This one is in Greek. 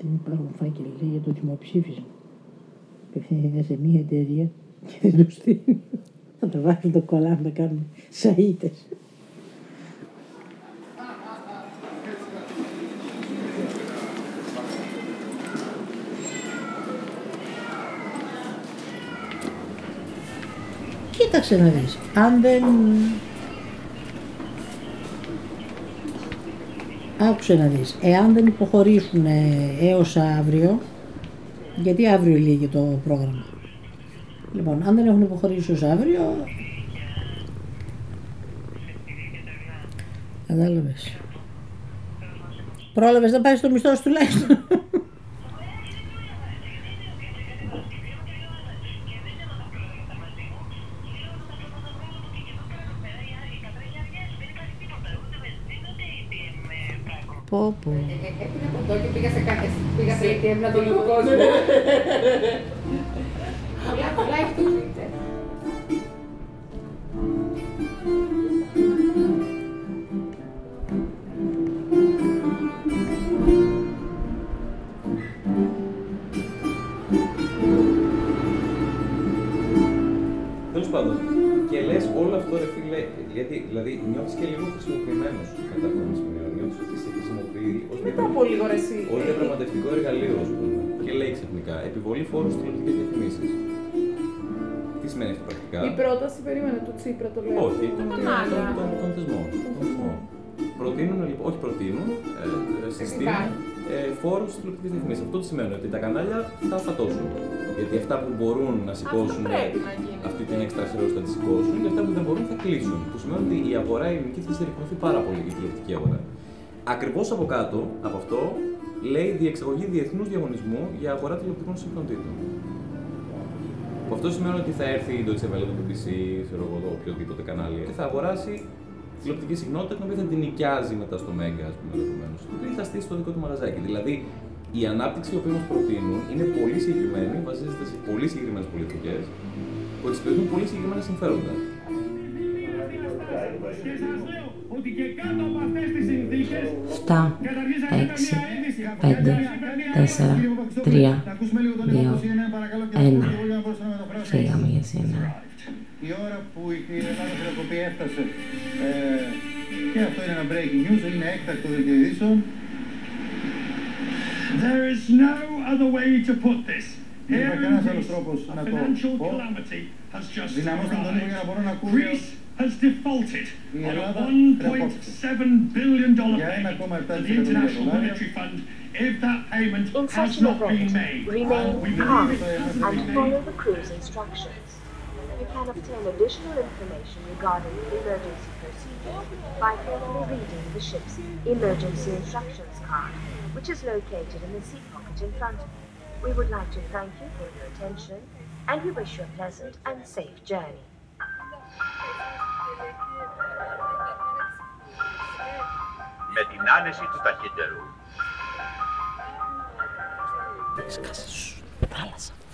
δεν υπάρχουν φάκελοι για το δημοψήφισμα. Απευθύνεται σε μια εταιρεία και δεν του στείλει. Θα το βάζουν το κολλάμε να κάνουν σαΐτες. Κοίταξε να δεις, αν δεν... Άκουσε να δεις, εάν δεν υποχωρήσουν έως αύριο, γιατί αύριο λύγει το πρόγραμμα. Λοιπόν, αν δεν έχουν υποχωρήσει ως αύριο, κατάλαβες. Πρόλαβες να πάρεις το μισθό σου τουλάχιστον. Πω. Έπινε ποτό και πήγα σε ATM να το λίγο κόσμο. Πολλά έχει το Twitter. Τέλος πάντων, και λες όλο αυτό ρε φίλε, γιατί δηλαδή νιώθεις και λίγο χρησιμοποιημένος μετά από ένα σημείο. Νιώθεις ότι σε χρησιμοποιεί ως διαπραγματευτικό εργαλείο, ας πούμε. Και λέει ξαφνικά, επιβολή φόρου στις τηλεοπτικές διαφημίσεις. Τι σημαίνει αυτό πρακτικά? Η πρόταση περίμενε του Τσίπρα, το λέω. Όχι, τον θεσμό. Προτείνουν, λοιπόν, όχι προτείνουν, συστήνουν φόρους στις τηλεοπτικές διαφημίσεις. Αυτό τι σημαίνει? Ότι τα κανάλια θα φατώσουν. Γιατί αυτά που μπορούν να σηκώσουν αυτή την έξτρα χρέωση θα τη σηκώσουν και αυτά που δεν μπορούν θα κλείσουν. Που σημαίνει ότι η αγορά η ελληνική θα συρρυκνωθεί πάρα πολύ, η τηλεοπτική αγορά. Ακριβώς από κάτω, από αυτό, λέει διεξαγωγή διεθνούς διαγωνισμού για αγορά τηλεοπτικών συχνοτήτων. Που αυτό σημαίνει ότι θα έρθει η Deutsche Welle, το BBC, ξέρω εγώ, οποιοδήποτε κανάλι και θα αγοράσει τηλεοπτική συχνότητα την οποία θα την νοικιάζει μετά στο Μέγκα, ας πούμε, ενδεχομένως. Και θα στήσει το δικό του μαγαζάκι. Δηλαδή, η ανάπτυξη που μας προτείνουν είναι πολύ συγκεκριμένη, βασίζεται σε πολύ συγκεκριμένες πολιτικές που εξυπηρετούν πολύ συγκεκριμένα συμφέροντα. Ότι και κάτω από αυτές τις συνθήκες 7, 6, 5, 4, 3, 2, 1. Φύγαμε για σήμερα. η ώρα που η Ελλάδα χρεοκοπή έφτασε και αυτό είναι ένα breaking news, είναι έκτακτο δελτίο ειδήσεων. There is no other way to put this. Here in Greece, a financial calamity has just arrived. Greece has defaulted on a $1.7 billion payment to the International Monetary Fund if that payment has not been made. Remain calm and follow the crew's instructions. You can obtain additional information regarding the emergency procedure by carefully reading the ship's emergency instructions card, which is located in the seat pocket in front of you. We would like to thank you for your attention and we wish you a pleasant and safe journey. Με την άνεση του ταχύτερου. Σκάσε σου, θάλασσα.